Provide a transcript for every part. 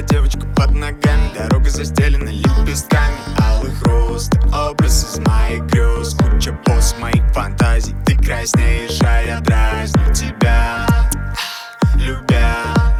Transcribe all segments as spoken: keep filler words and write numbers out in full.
девочка под ногами. Дорога застелена лепестками алых роз. Ты образ из моих грез. Куча поз моих фантазий. Ты краснеешь, а я дразню тебя, любя.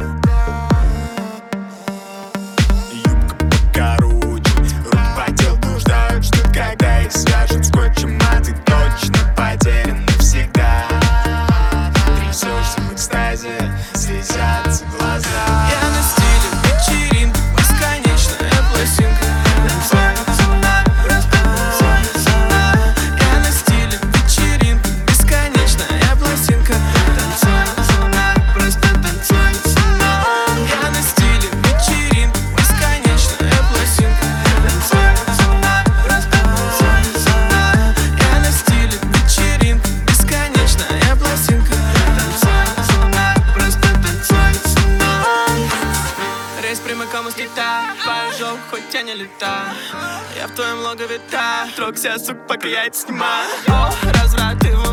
Юбка покороче, руки по телу блуждают, ждут, когда их свяжут скотчем. А ты точно потерян навсегда. Трясешься в экстазе, слезятся глаза. Я на стиле вечеринка, бесконечная пластинка. Танцуй со мной, просто танцуй со мной. Я на стиле вечеринка, бесконечная пластинка. Танцуй со мной, просто танцуй со мной. Я на стиле вечеринка, бесконечная пластинка. Танцуй со мной, просто танцуй со мной. Я на стиле вечеринка, бесконечная пластинка. Танцуй со мной, просто танцуй со мной. Рейс прямиком из Китая, поезжал, хоть я не летаю. Я в твоем логове таю, трогся, сук, пока я это снимаю. О, разврат, ты